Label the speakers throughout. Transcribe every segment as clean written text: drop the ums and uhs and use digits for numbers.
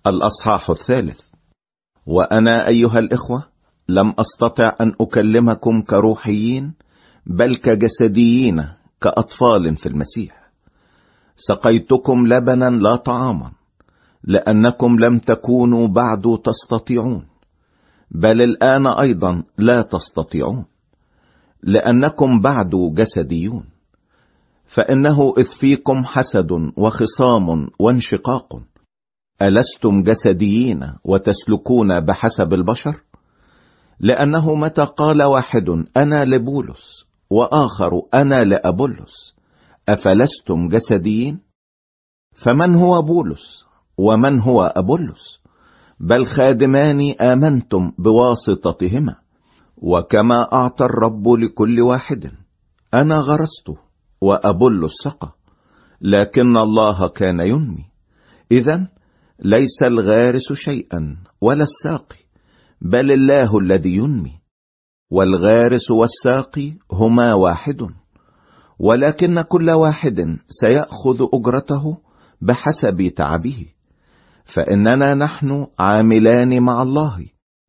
Speaker 1: الأصحاح 3. وأنا أيها الإخوة لم أستطع أن أكلمكم كروحيين بل كجسديين كأطفال في المسيح. سقيتكم لبنا لا طعاما، لأنكم لم تكونوا بعد تستطيعون، بل الآن أيضا لا تستطيعون، لأنكم بعد جسديون. فإنه إذ فيكم حسد وخصام وانشقاق، ألستم جسديين وتسلكون بحسب البشر؟ لأنه متى قال واحد أنا لبولس وآخر أنا لأبولس، أفلستم جسديين؟ فمن هو بولس ومن هو أبولس؟ بل خادمان آمنتم بواسطتهما، وكما أعطى الرب لكل واحد، أنا غرست وأبولس سقى، لكن الله كان ينمي. إذن ليس الغارس شيئا ولا الساقي، بل الله الذي ينمي. والغارس والساقي هما واحد، ولكن كل واحد سيأخذ أجرته بحسب تعبه. فإننا نحن عاملان مع الله،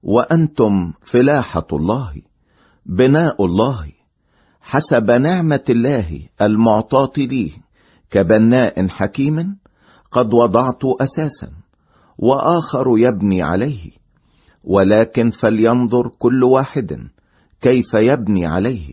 Speaker 1: وأنتم فلاحة الله، بناء الله، حسب نعمة الله المعطاة لي كبناء حكيم. قد وضعت أساسا وآخر يبني عليه، ولكن فلينظر كل واحد كيف يبني عليه.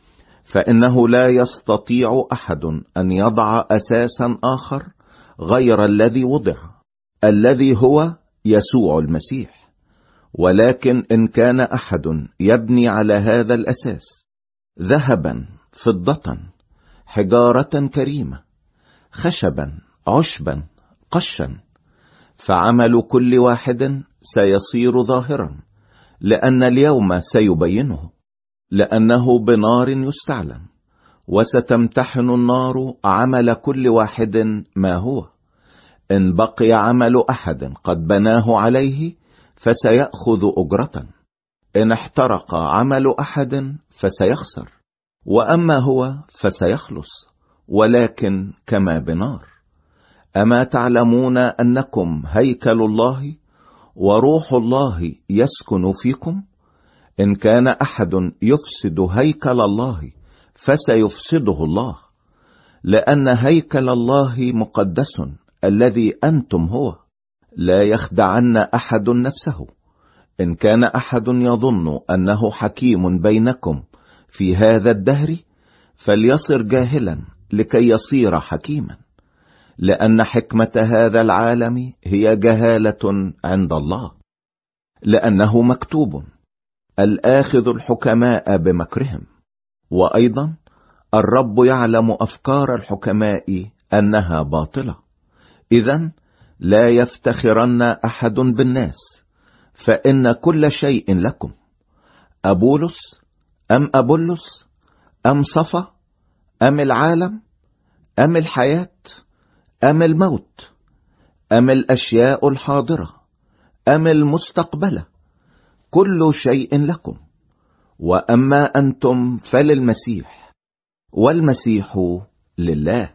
Speaker 1: فإنه لا يستطيع أحد أن يضع أساسا آخر غير الذي وضع، الذي هو يسوع المسيح. ولكن إن كان أحد يبني على هذا الأساس ذهبا، فضة، حجارة كريمة، خشبا، عشبا، قشا، فعمل كل واحد سيصير ظاهرا، لأن اليوم سيبينه، لأنه بنار يستعلن، وستمتحن النار عمل كل واحد ما هو. إن بقي عمل أحد قد بناه عليه فسيأخذ أجرة، إن احترق عمل أحد فسيخسر، وأما هو فسيخلص، ولكن كما بنار. أما تعلمون أنكم هيكل الله وروح الله يسكن فيكم؟ إن كان أحد يفسد هيكل الله فسيفسده الله، لأن هيكل الله مقدس الذي أنتم هو. لا يخدعن أحد نفسه. إن كان أحد يظن أنه حكيم بينكم في هذا الدهر، فليصر جاهلا لكي يصير حكيما، لأن حكمة هذا العالم هي جهالة عند الله. لأنه مكتوب: الآخذ الحكماء بمكرهم. وأيضا الرب يعلم أفكار الحكماء أنها باطلة. إذن لا يفتخرن أحد بالناس، فإن كل شيء لكم. أبولس أم أبولس أم صفا أم العالم أم الحياة أم الموت أم الأشياء الحاضرة أم المستقبلة، كل شيء لكم. وأما أنتم فللمسيح، والمسيح لله.